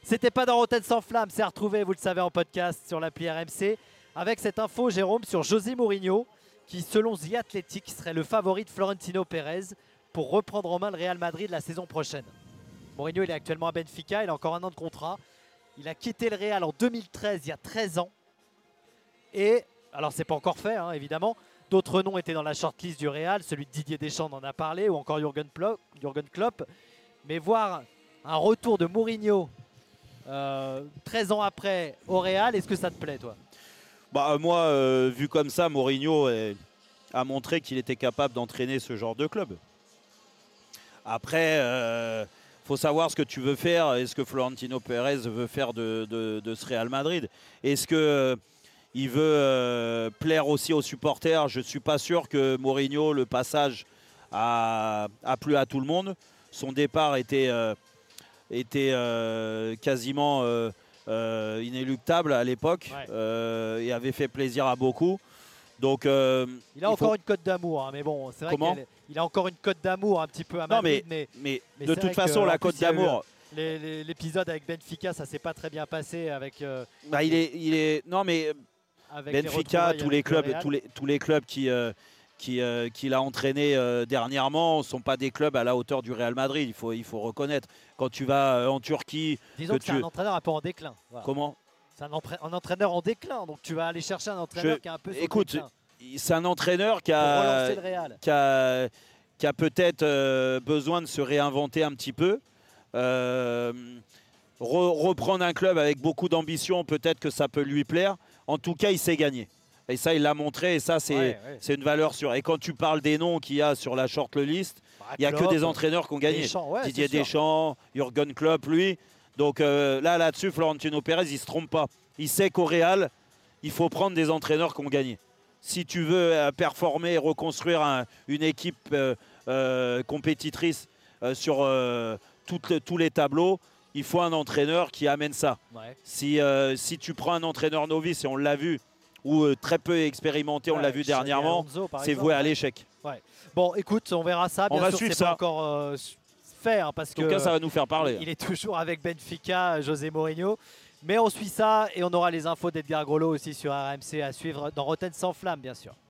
C'était pas dans Rotten sans flamme, c'est à retrouver, vous le savez, en podcast sur l'appli RMC. Avec cette info, Jérôme, sur José Mourinho, qui selon The Athletic serait le favori de Florentino Pérez pour reprendre en main le Real Madrid la saison prochaine. Mourinho, il est actuellement à Benfica, il a encore un an de contrat. Il a quitté le Real en 2013, il y a 13 ans. Et, alors c'est pas encore fait, hein, évidemment, d'autres noms étaient dans la shortlist du Real, celui de Didier Deschamps, on en a parlé, ou encore Jürgen Klopp. Mais voir un retour de Mourinho 13 ans après au Real, est-ce que ça te plaît, toi? Bah, moi, vu comme ça, Mourinho a montré qu'il était capable d'entraîner ce genre de club. Après, faut savoir ce que tu veux faire et ce que Florentino Pérez veut faire de ce Real Madrid. Est-ce que il veut plaire aussi aux supporters? Je ne suis pas sûr que Mourinho, le passage a plu à tout le monde. Son départ était quasiment inéluctable à l'époque, et avait fait plaisir à beaucoup. Donc, il a encore une cote d'amour, hein, mais bon, c'est vrai qu'il a encore une cote d'amour un petit peu à Madrid. Mais de toute façon, la cote d'amour. L'épisode avec Benfica, ça s'est pas très bien passé avec. Bah, non, mais Benfica, tous les clubs qu'il a entraîné dernièrement ne sont pas des clubs à la hauteur du Real Madrid. Il faut reconnaître. Quand tu vas en Turquie, disons que c'est un entraîneur un peu en déclin. Voilà. Comment? C'est un entraîneur en déclin, donc tu vas aller chercher un entraîneur qui est un peu sur le déclin. C'est un entraîneur qui a peut-être besoin de se réinventer un petit peu. Reprendre un club avec beaucoup d'ambition, peut-être que ça peut lui plaire. En tout cas, il sait gagner. Et ça, il l'a montré, et ça, c'est une valeur sûre. Et quand tu parles des noms qu'il y a sur la shortlist, il n'y a que des entraîneurs qui ont gagné. Didier Deschamps, Jürgen Klopp, lui. Donc là-dessus, Florentino Pérez, il ne se trompe pas. Il sait qu'au Real, il faut prendre des entraîneurs qui ont gagné. Si tu veux performer et reconstruire une équipe compétitrice sur tous les tableaux, il faut un entraîneur qui amène ça. Ouais. Si tu prends un entraîneur novice, et on l'a vu, ou très peu expérimenté, on l'a vu dernièrement, c'est voué à l'échec. Ouais. Bon, écoute, on verra ça. Bien sûr, c'est pas encore fait, hein, parce que en tout cas, ça va nous faire parler. Il est toujours avec Benfica, José Mourinho. Mais on suit ça et on aura les infos d'Edgar Grolot aussi sur RMC à suivre dans Rotten sans flamme, bien sûr.